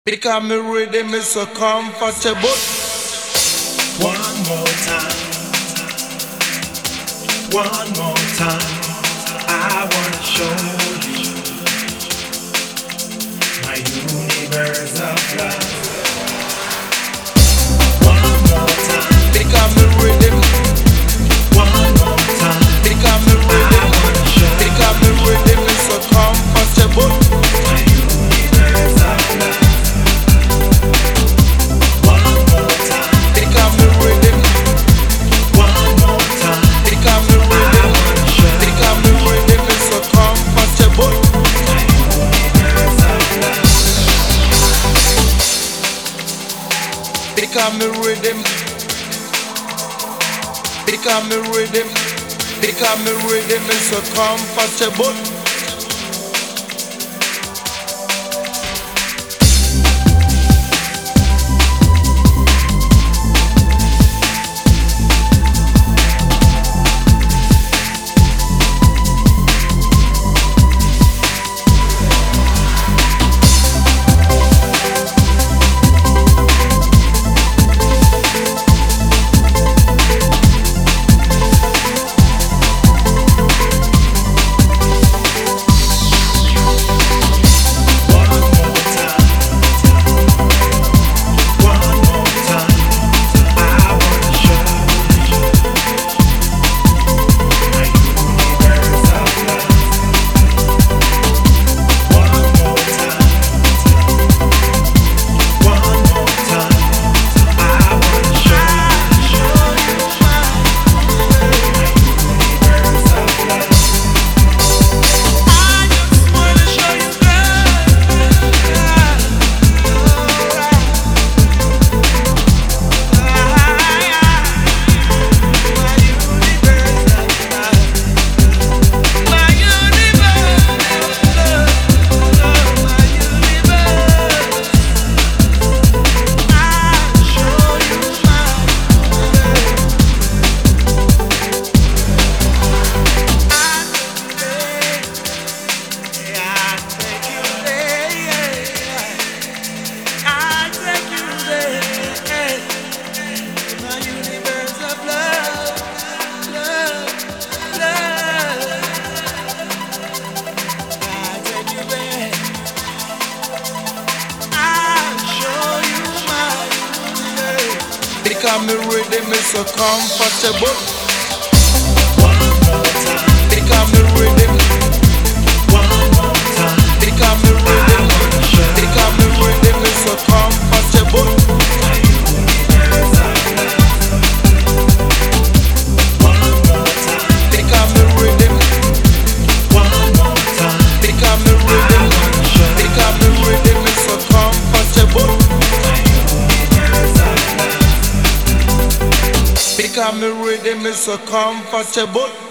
Because me rhythm is so comfortable. One more time, one more time. I wanna show you my universe of love. One more time, Because me rhythm, one more time. because me I rhythm, wanna show because me rhythm is so comfortable. my universe of love. One more time, Because me rhythm, one more time. because me I rhythm, wanna show because me rhythm is so comfortable. my universe of love. Because me rhythm, because me rhythm, because me rhythm is so comfortable. Because me rhythm is so comfortable. Because me rhythm, because me rhythm, because me rhythm is so comfortable. Because me rhythm, because me rhythm, because me rhythm is so comfortable. Because me rhythm is so comfortable.